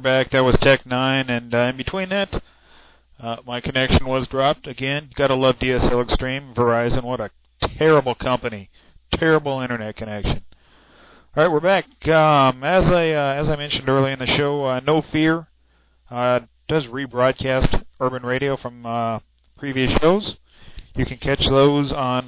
back. That was Tech 9, and in between that, my connection was dropped again. Gotta love DSL Extreme, Verizon. What a terrible company. Terrible internet connection. All right, we're back. As I mentioned earlier in the show, No Fear does rebroadcast urban radio from previous shows. You can catch those on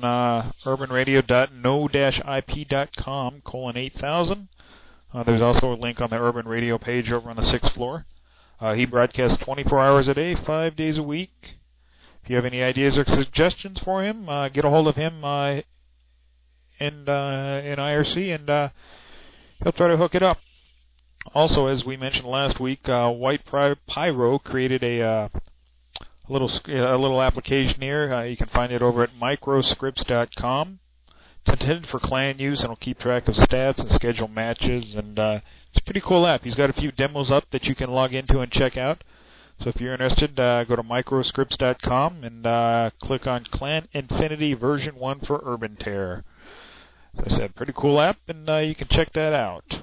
urbanradio.no-ip.com:8000. There's also a link on the Urban Radio page over on the 6th floor. He broadcasts 24 hours a day, 5 days a week. If you have any ideas or suggestions for him, get a hold of him in IRC, and he'll try to hook it up. Also, as we mentioned last week, White Pyro created a little application here. You can find it over at microscripts.com. It's intended for clan use, and it'll keep track of stats and schedule matches, and it's a pretty cool app. He's got a few demos up that you can log into and check out. So if you're interested, go to microscripts.com and click on Clan Infinity version 1 for Urban Terror. As I said, pretty cool app, and you can check that out.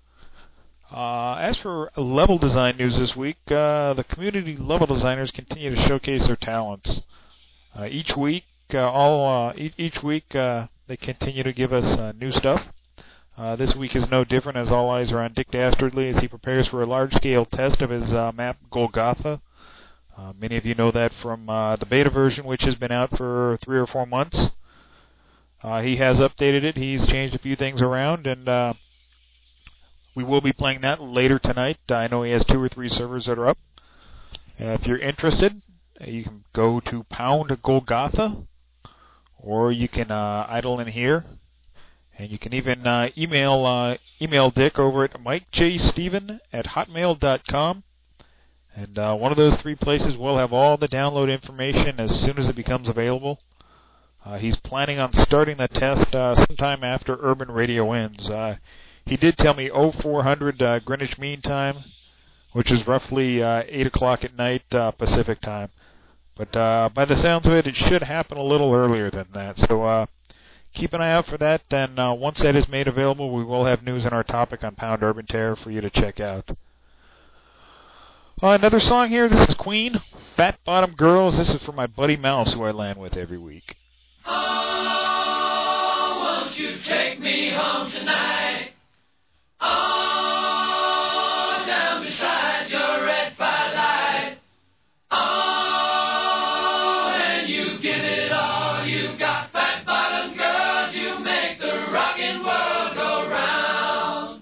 As for level design news this week, the community level designers continue to showcase their talents. Each week they continue to give us new stuff. This week is no different, as all eyes are on Dick Dastardly as he prepares for a large-scale test of his map Golgotha. Many of you know that from the beta version, which has been out for 3 or 4 months. He has updated it. He's changed a few things around, and we will be playing that later tonight. I know he has 2 or 3 servers that are up. If you're interested, you can go to Pound Golgotha, or you can idle in here, and you can even email Dick over at mikejsteven@hotmail.com, and one of those 3 places will have all the download information as soon as it becomes available. He's planning on starting the test sometime after Urban Radio ends. He did tell me 0400 Greenwich Mean Time, which is roughly 8 o'clock at night Pacific Time. But by the sounds of it, it should happen a little earlier than that. So keep an eye out for that. Then once that is made available, we will have news on our topic on Pound Urban Terror for you to check out. Another song here. This is Queen, Fat Bottom Girls. This is for my buddy Mouse, who I land with every week. Oh, won't you take me home tonight? Oh, down beside your red firelight. Oh, and you give it all you got. Fat bottom girls, you make the rockin' world go round.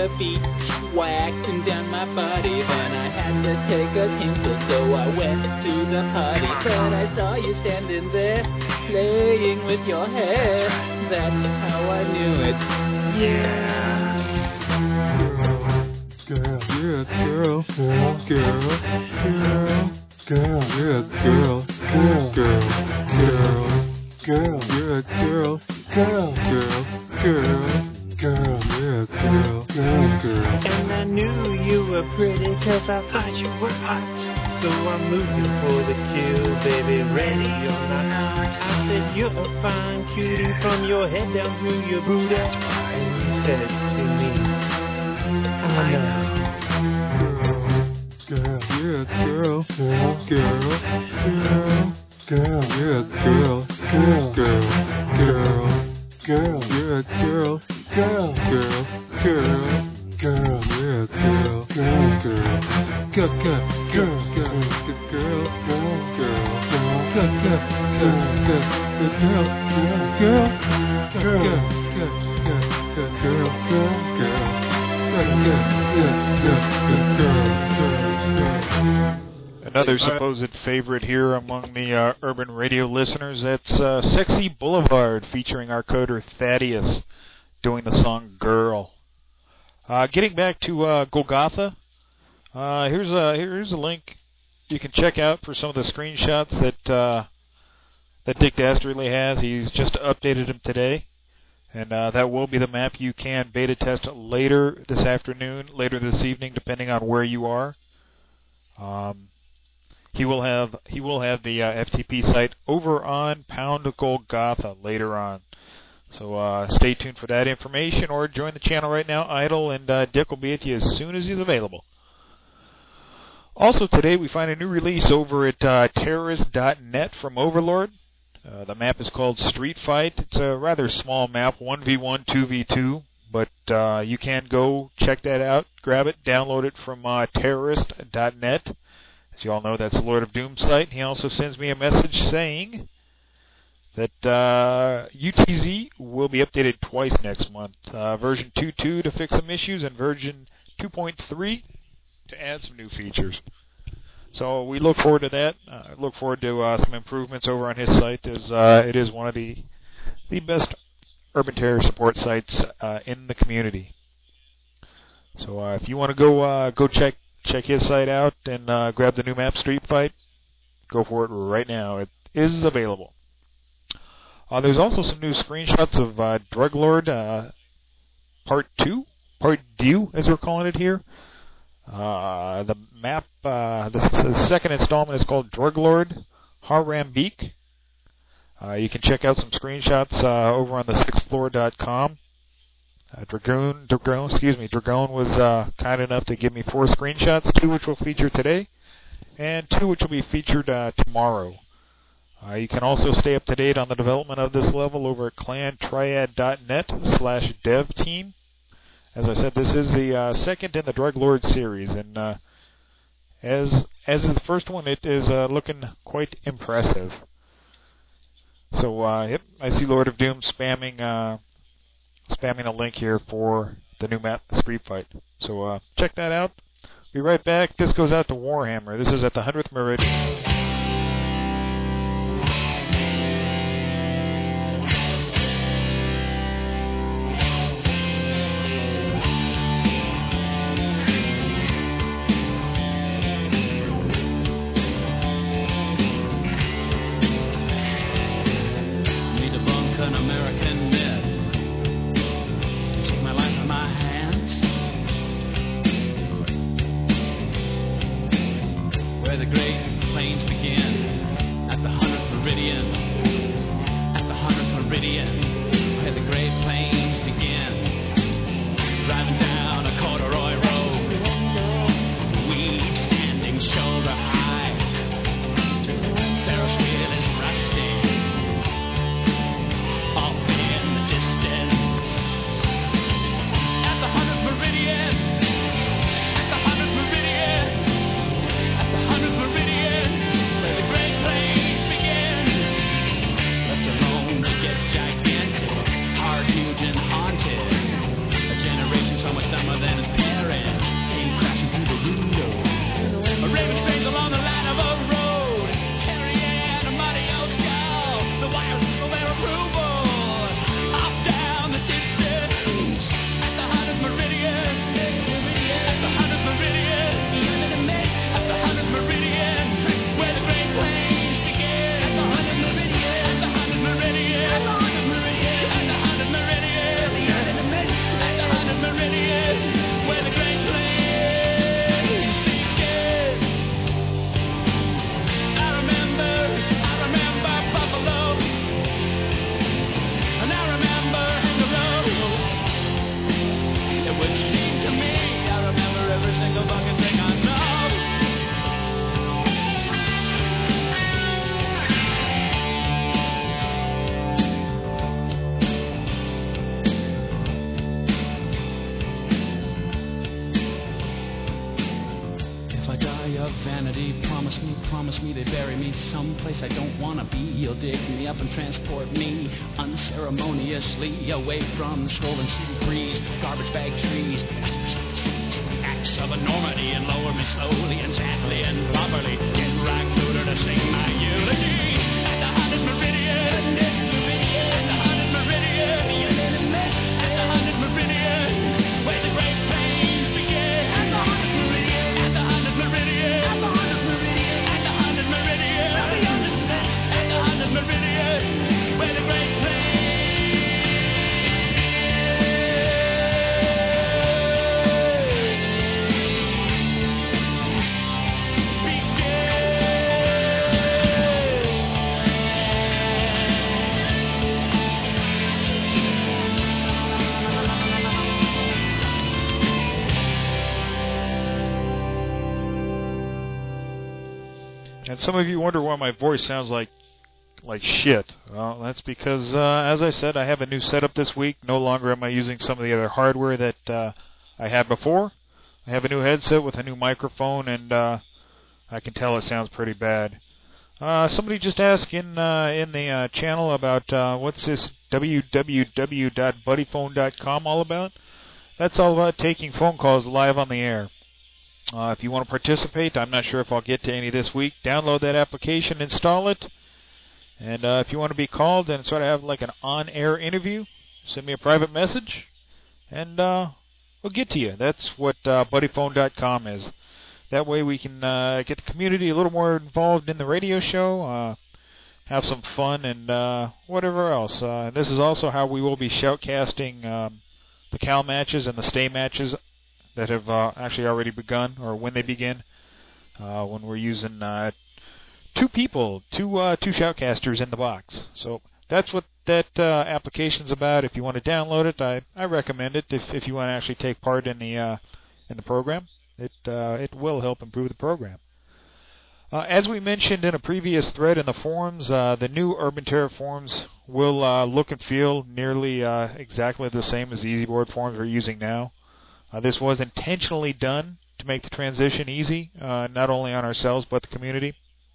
the beach, waxing down my body. Then I had to take a tinkle, so I went to the party. But I saw you standing there, playing with your hair. That's how I knew it. Yeah. Girl, you're a girl, girl, girl, girl, girl, you're a girl, girl, girl, girl, girl, you're a girl, girl, girl, girl, girl, you're a girl, girl, girl. And I knew you were pretty, cause I thought you were hot. So I'm moving for the kill, baby, ready or not. I said, you're a fine cutie from your head down to your booty. And you said to me, I know. Girl, you're a girl, girl, girl, girl, girl, you're a girl, girl, girl, girl, girl, you're a girl, girl, girl, girl, girl, you're a girl, girl, girl, girl, girl, girl, girl, girl, girl, girl, girl, girl, girl, girl, girl, Another supposed favorite here among the urban radio listeners, that's Sexy Boulevard, featuring our coder Thaddeus doing the song Girl. Getting back to Golgotha, here's a link you can check out for some of the screenshots that Dick Dastardly has. He's just updated them today. And that will be the map you can beta test later this afternoon, later this evening, depending on where you are. He will have the FTP site over on Pound Golgotha later on. So stay tuned for that information, or join the channel right now, idle, and Dick will be with you as soon as he's available. Also today we find a new release over at terrorist.net from Overlord. The map is called Street Fight. It's a rather small map, 1v1, 2v2, but you can go check that out, grab it, download it from terrorist.net. As you all know, that's the Lord of Doom site. He also sends me a message saying that UTZ will be updated twice next month. Version 2.2 to fix some issues, and version 2.3 to add some new features. So we look forward to that. Look forward to some improvements over on his site, as it is one of the best Urban Terror support sites in the community. So if you want to go check his site out and grab the new map Street Fight, go for it right now. It is available. There's also some new screenshots of Drug Lord Part 2, Part 2 as we're calling it here. The map, the second installment is called Drug Lord Harambeek. You can check out some screenshots over on the sixthfloor.com. Dragon was kind enough to give me 4 screenshots, 2 which will feature today, and 2 which will be featured tomorrow. You can also stay up to date on the development of this level over at clantriad.net/dev team. As I said, this is the second in the Drug Lord series, and as is the first one, it is looking quite impressive. So, yep, I see Lord of Doom spamming the link here for the new map, Street Fight. So check that out. Be right back. This goes out to Warhammer. This is at the 100th Meridian. They promise me they bury me someplace I don't want to be. You'll dig me up and transport me unceremoniously away from the swollen city breeze, garbage bag trees, acts of enormity, and lower me slowly and sadly and properly. Get right through to sing my eulogy at the 100th meridian. At the 100th meridian. At the 100th meridian, where the great plains begin. At the 100th meridian. At the 100th meridian. At the 100th meridian. At the 100th meridian. At the 100th meridian, where the great plains. And some of you wonder why my voice sounds like shit. Well, that's because, as I said, I have a new setup this week. No longer am I using some of the other hardware that I had before. I have a new headset with a new microphone, and I can tell it sounds pretty bad. Somebody just asked in the channel about what's this www.buddyphone.com all about. That's all about taking phone calls live on the air. If you want to participate, I'm not sure if I'll get to any this week. Download that application, install it, and if you want to be called and sort of have like an on-air interview, send me a private message, and we'll get to you. That's what BuddyPhone.com is. That way we can get the community a little more involved in the radio show, have some fun, and whatever else. This is also how we will be shoutcasting the Cal matches and the Stay matches that have actually already begun, or when they begin, when we're using two shoutcasters in the box. So that's what that application's about. If you want to download it, I recommend it. If you want to actually take part in the program, it will help improve the program. As we mentioned in a previous thread in the forums, the new Urban Terror forums will look and feel nearly exactly the same as the EasyBoard forums we're using now. This was intentionally done to make the transition easy, not only on ourselves but the community.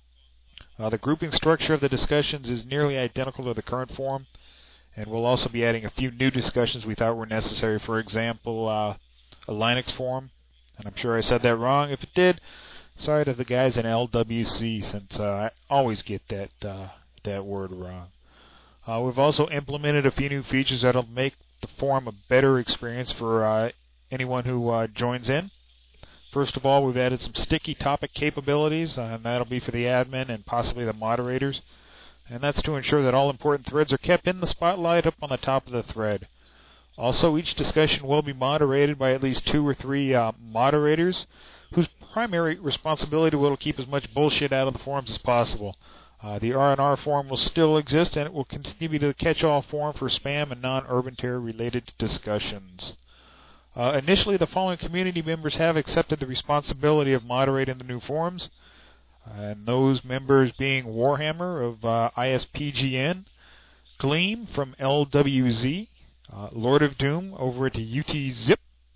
The grouping structure of the discussions is nearly identical to the current forum, and we'll also be adding a few new discussions we thought were necessary. For example, a Linux forum, and I'm sure I said that wrong. If it did, sorry to the guys in LWC, since I always get that word wrong. We've also implemented a few new features that'll make the forum a better experience for anyone who joins in. First of all, we've added some sticky topic capabilities, and that'll be for the admin and possibly the moderators. And that's to ensure that all important threads are kept in the spotlight up on the top of the thread. Also, each discussion will be moderated by at least 2 or 3 moderators, whose primary responsibility will keep as much bullshit out of the forums as possible. The R&R forum will still exist, and it will continue to be the catch-all forum for spam and non-Urban Terror related discussions. Initially, the following community members have accepted the responsibility of moderating the new forums, and those members being Warhammer of ISPGN, Gleam from LWZ, Lord of Doom over at UTZip,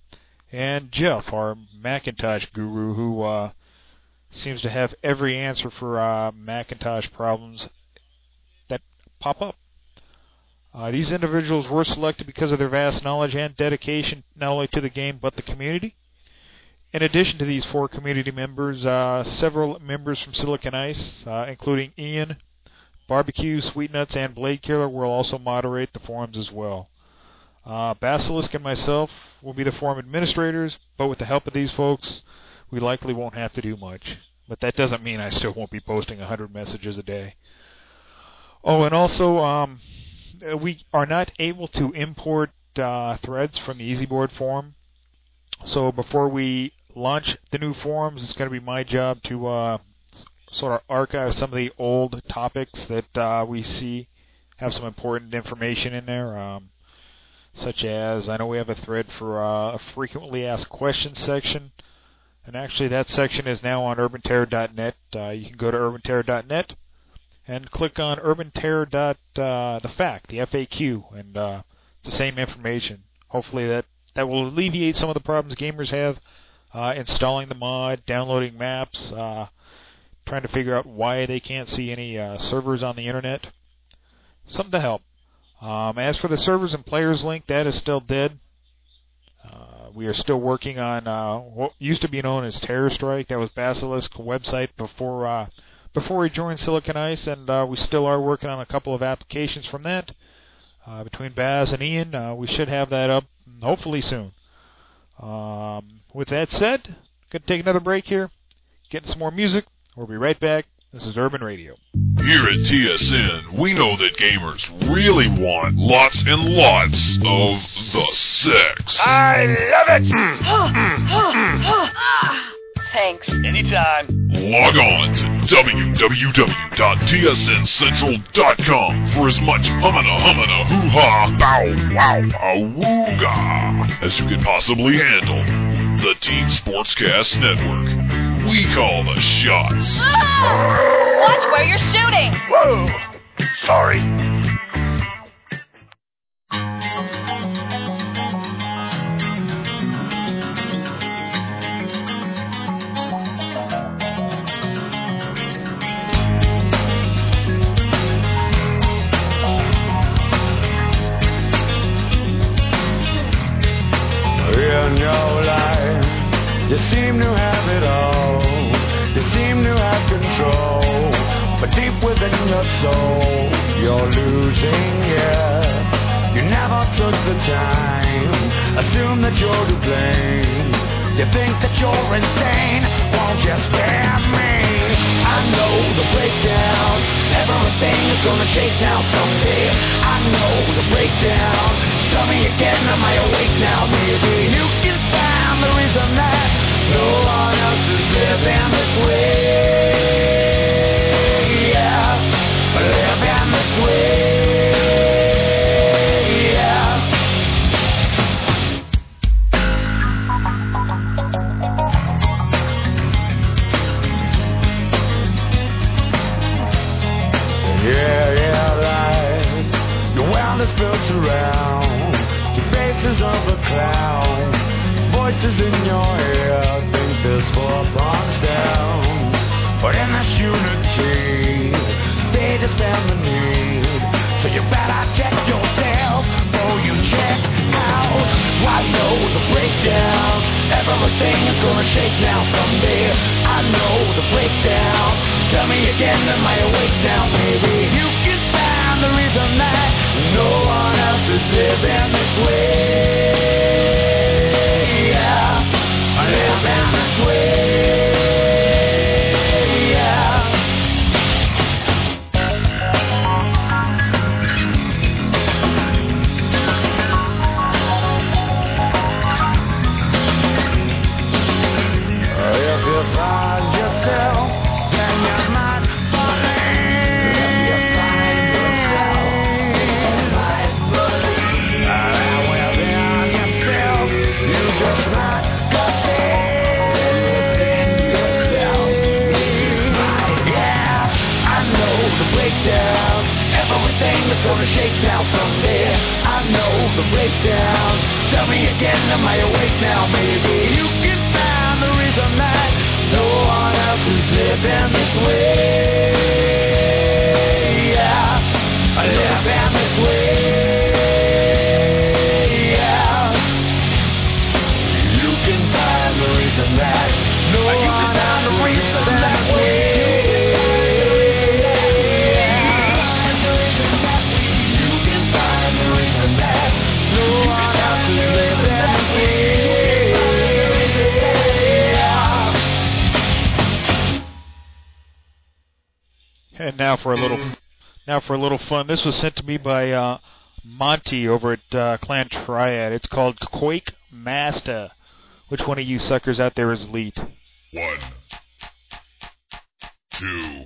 and Jeff, our Macintosh guru, who seems to have every answer for Macintosh problems that pop up. These individuals were selected because of their vast knowledge and dedication not only to the game but the community. In addition to these 4 community members, several members from Silicon Ice, including Ian, Barbecue, Sweet Nuts, and Blade Killer, will also moderate the forums as well. Basilisk and myself will be the forum administrators, but with the help of these folks, we likely won't have to do much. But that doesn't mean I still won't be posting 100 messages a day. Oh, and also, we are not able to import threads from the EasyBoard forum. So before we launch the new forums, it's going to be my job to sort of archive some of the old topics that we see have some important information in there. Such as, I know we have a thread for a frequently asked questions section. And actually that section is now on urbanterror.net. You can go to urbanterror.net and click on urbanterror. The FAQ, and it's the same information. Hopefully that will alleviate some of the problems gamers have installing the mod, downloading maps, trying to figure out why they can't see any servers on the internet. Something to help. As for the servers and players link, that is still dead. We are still working on what used to be known as Terror Strike. That was Basilisk website before we joined Silicon Ice, and we still are working on a couple of applications from that. Between Baz and Ian, we should have that up hopefully soon. With that said, going to take another break here, get some more music. We'll be right back. This is Urban Radio. Here at TSN, we know that gamers really want lots and lots of the sex. I love it! Thanks. Anytime. Log on to www.tsncentral.com for as much humana, hoo-ha, bow, wow, awooga as you can possibly handle. The Team Sportscast Network. We call the shots. Watch where you're shooting. Whoa! Sorry. In your life, you seem to have it all. You seem to have control, but deep within your soul, you're losing it. You never took the time, assume that you're to blame. You think that you're insane, won't you spare me? I know the breakdown, everything is gonna shake now someday. I know the breakdown, tell me again, am I awake now? Maybe you can find the reason that no one else is living this way. Yeah, living this way. Yeah, lies. Your world is built around the faces of a clown. Voices in your head think there's 4 bonds down. But in this unity, they dispel the need. So you better check yourself before you check out. I know the breakdown, everything is gonna shake now someday. I know the breakdown, tell me again, am I awake now? Maybe you can find the reason that no one else is living this way. Yeah, living this way. If you find yourself, then you might believe. If you find yourself, you might believe. Within yourself, you just might within yourself, you might. Yeah, I know the breakdown, everything is gonna shake now someday. I know the breakdown, tell me again, am I awake now? Maybe you can find the reason that no one else is living this way. Yeah, living this way. Yeah, you can find the reason that no one else is living that way. You can find the reason that no one else is living that way. And now for a little fun. This was sent to me by Monty over at Clan Triad. It's called Quake Master. Which one of you suckers out there is elite? 1, 2,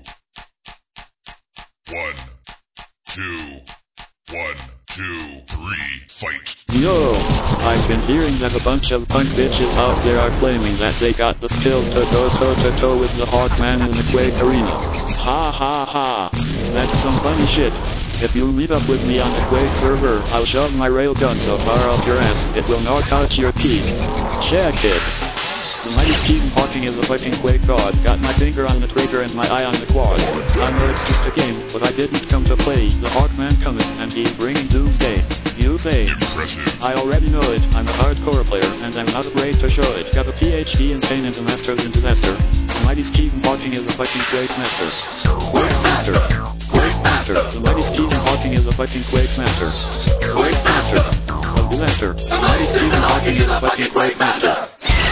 1, 2, 1, 2, 3, fight. Yo, I've been hearing that a bunch of punk bitches out there are claiming that they got the skills to go toe-to-toe with the Hawkman in the Quake arena. Ha ha ha, that's some funny shit. If you meet up with me on the Quake server, I'll shove my railgun so far up your ass it will knock out your teeth. Check it. The mighty Stephen Hawking is a fucking Quake god. Got my finger on the trigger and my eye on the quad. I know it's just a game, but I didn't come to play. The Hawkman cometh, and he's bringing doomsday. You say, Impressive. I already know it. I'm a hardcore player, and I'm not afraid to show it. Got a PhD in pain and a master's in disaster. The mighty Stephen Hawking is a fucking Quake master. Quake master. Quake master. The mighty Stephen Hawking is a fucking Quake master. Quake master. Of disaster. The mighty Stephen Hawking is a fucking Quake master.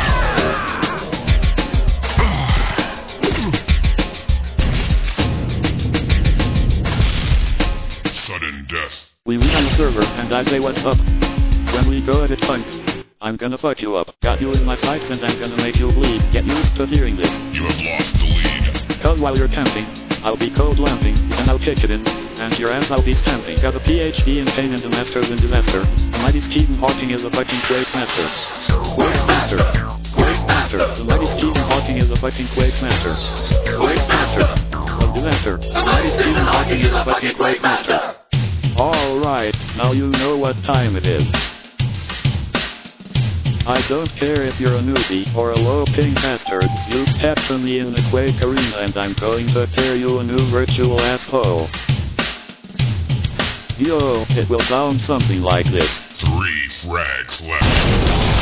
Sudden death. We meet on the server, and I say what's up. When we go at it punk, I'm gonna fuck you up. Got you in my sights and I'm gonna make you bleed. Get used to hearing this. You have lost the lead. Cause while you're camping, I'll be cold lamping, and I'll kick it in, and your ass I'll be stamping. Got a PhD in pain and a master's in disaster. The mighty Stephen Hawking is a fucking Quake master. Quake master. Quake master. The mighty Stephen Hawking is a fucking Quake master. Quake master. Of disaster. The mighty Stephen Hawking is a fucking Quake master. Alright, now you know what time it is. I don't care if you're a newbie or a low-ping bastard, you step to me in the Quake arena and I'm going to tear you a new virtual asshole. Yo, it will sound something like this. 3 frags left.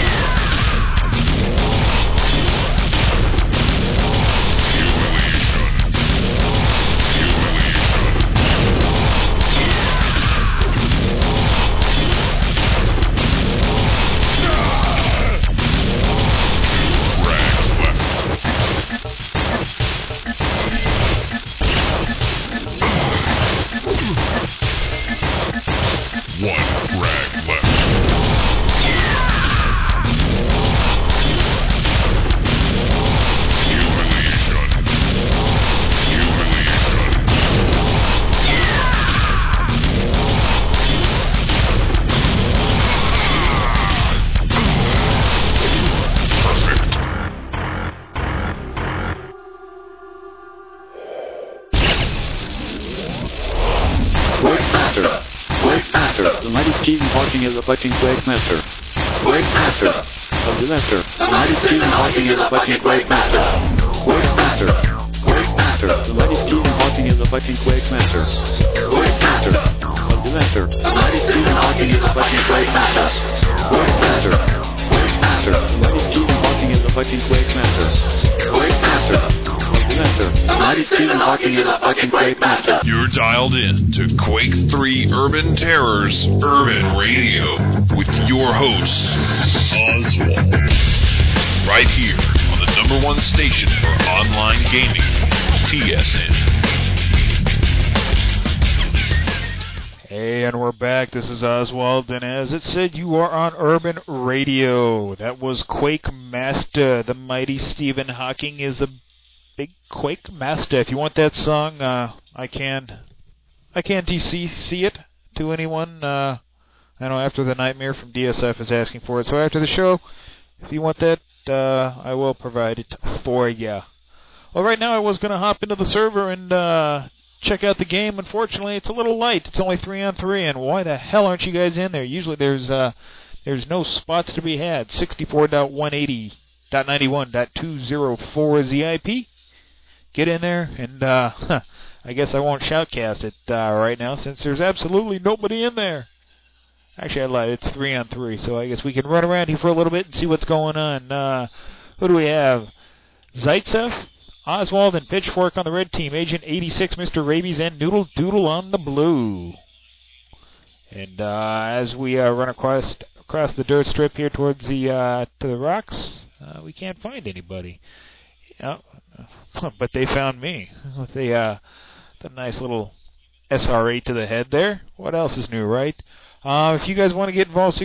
The mighty Stephen Hawking is a fucking Quake master. Quake master. Of disaster. The mighty Stephen Hawking is a fucking Quake master. Quake master. Quake master. The mighty Stephen Hawking is a fucking Quake master. Quake master. Of disaster. The mighty Stephen Hawking is a fucking Quake master. Quake master. Quake master. The mighty Stephen Hawking is a fucking Quake master. Quake master. Disaster. The mighty Stephen Hawking is a fucking Quake master. You're dialed in to Quake 3 Urban Terrors Urban Radio with your host, Oswald. Right here on the #1 station for online gaming, TSN. Hey, and we're back. This is Oswald, and as it said, you are on Urban Radio. That was Quake Master. The mighty Stephen Hawking is a big Quake master. If you want that song, I can't DCC it to anyone. I know after the Nightmare from DSF is asking for it. So after the show, if you want that, I will provide it for you. Well, right now I was going to hop into the server and check out the game. Unfortunately, it's a little light. It's only 3-on-3, and why the hell aren't you guys in there? Usually there's no spots to be had. 64.180.91.204 is the IP. Get in there, and I guess I won't shoutcast it right now since there's absolutely nobody in there. Actually, I lied. It's 3-on-3, so I guess we can run around here for a little bit and see what's going on. Who do we have? Zaitsev, Oswald, and Pitchfork on the red team. Agent 86, Mr. Rabies, and Noodle Doodle on the blue. And as we run across the dirt strip here towards to the rocks, we can't find anybody. But they found me with the nice little SR8 to the head there. What else is new, right? If you guys want to get involved,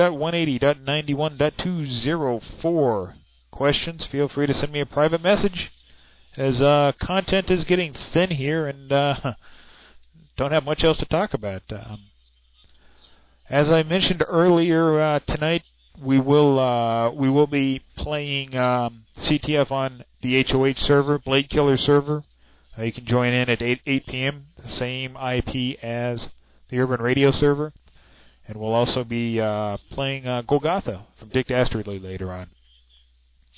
64.180.91.204 questions, feel free to send me a private message, as content is getting thin here and don't have much else to talk about. As I mentioned earlier, tonight we will be playing CTF on the HOH server, Blade Killer server. You can join in at 8 p.m., the same IP as the Urban Radio server. And we'll also be playing Golgotha from Dick Dastardly later on.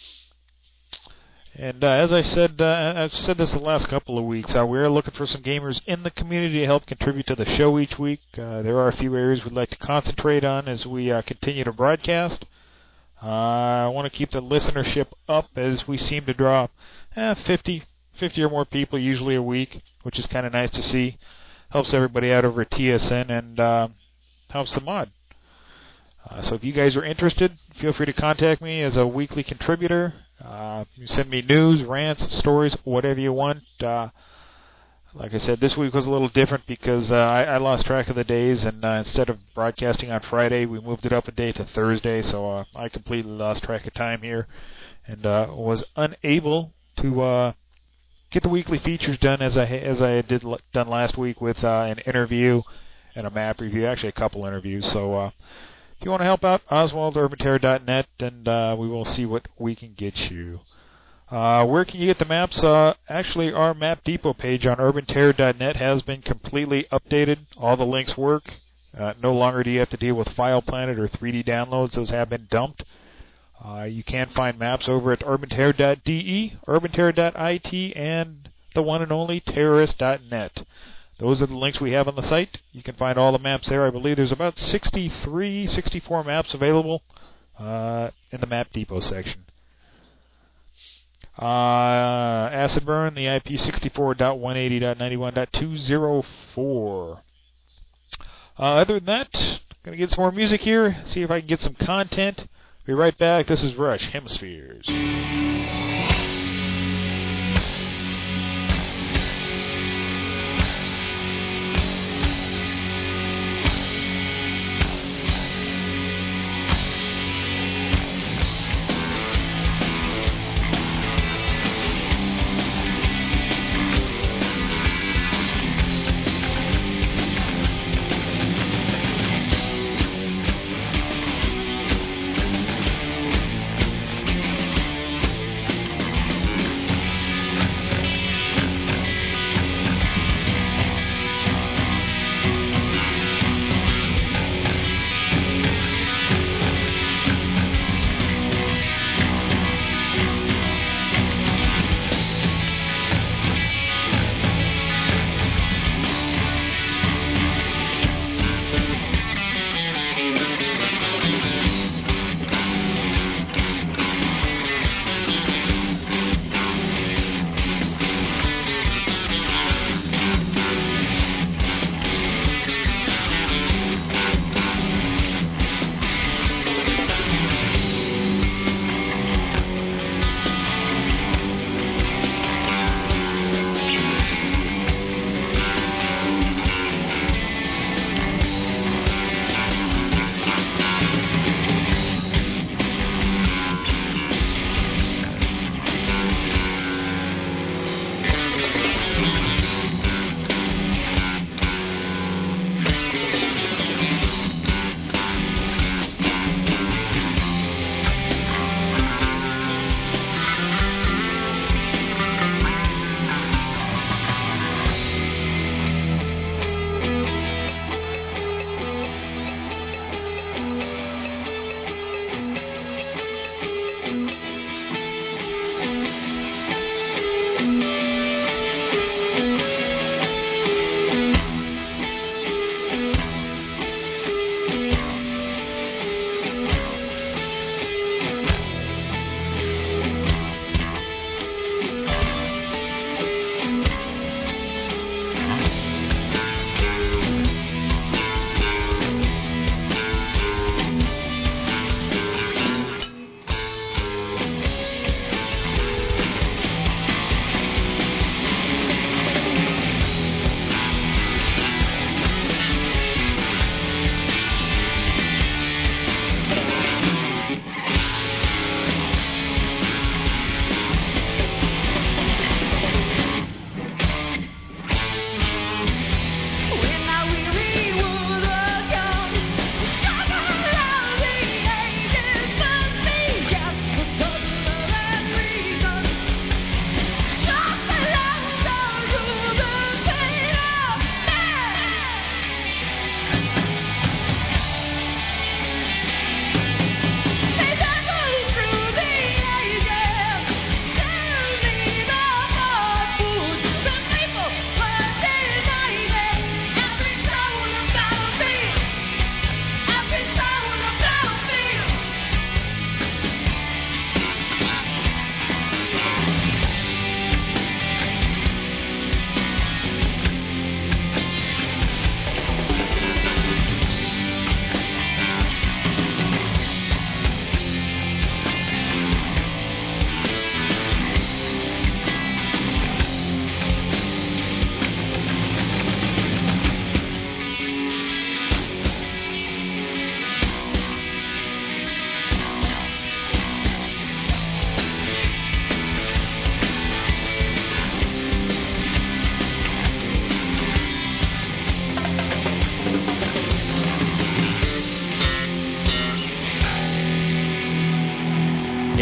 And as I said, I've said this the last couple of weeks, we're looking for some gamers in the community to help contribute to the show each week. There are a few areas we'd like to concentrate on as we continue to broadcast. I want to keep the listenership up as we seem to draw 50 or more people usually a week, which is kind of nice to see. Helps everybody out over at TSN and helps the mod. So if you guys are interested, feel free to contact me as a weekly contributor. You send me news, rants, stories, whatever you want. Like I said, this week was a little different because I lost track of the days, and instead of broadcasting on Friday, we moved it up a day to Thursday, so I completely lost track of time here and was unable to get the weekly features done as I had done last week with an interview and a map review, actually a couple interviews. So if you want to help out, OswaldUrbanTerror.net, and we will see what we can get you. Where can you get the maps? Actually, our Map Depot page on UrbanTerror.net has been completely updated. All the links work. No longer do you have to deal with File Planet or 3D downloads. Those have been dumped. You can find maps over at UrbanTerror.de, UrbanTerror.it, and the one and only Terrorist.net. Those are the links we have on the site. You can find all the maps there. I believe there's about 64 maps available in the Map Depot section. Acid Burn, the IP 64.180.91.204. Other than that, going to get some more music here, see if I can get some content. Be right back. This is Rush Hemispheres.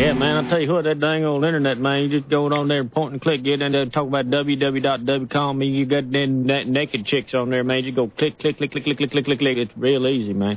Yeah, man, I'll tell you what, that dang old internet, man, you just go on there and point and click, get in there and talk about www.com. You got them naked chicks on there, man. You go click, click, click, click, click, click, click, click, click. It's real easy, man.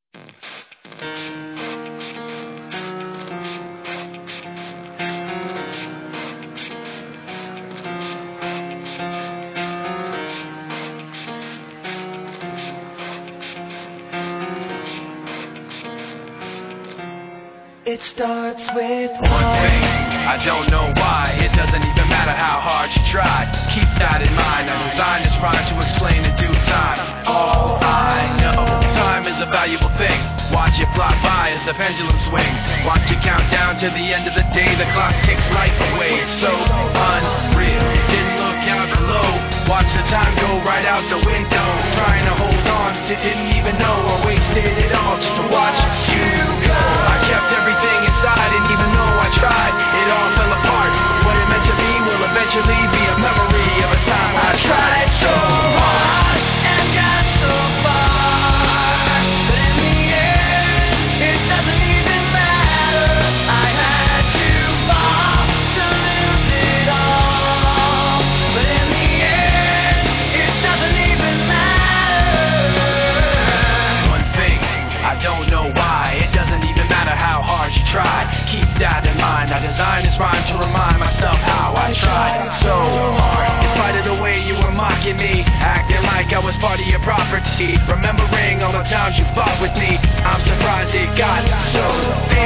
It starts with one thing, I don't know why. It doesn't even matter how hard you try. Keep that in mind. I designed this rhyme to explain in due time. All I know, time is a valuable thing. Watch it fly by as the pendulum swings. Watch it count down to the end of the day. The clock takes life away. It's so unreal. Didn't look out below. Watch the time go right out the window. Trying to hold on to didn't even know I wasted it all just to watch you go. I kept everything inside, and even though I tried, it all fell apart. What it meant to me will eventually be a memory of a time I tried so hard and got so far, but in the end, it doesn't even matter. I had to fall to lose it all, but in the end, it doesn't even matter. One thing, I don't know why, it doesn't even matter how hard you try. Keep that in mind. I designed this rhyme to remind myself how I tried so hard. In spite of the way you were mocking me, acting like I was part of your property, remembering all the times you fought with me, I'm surprised it got so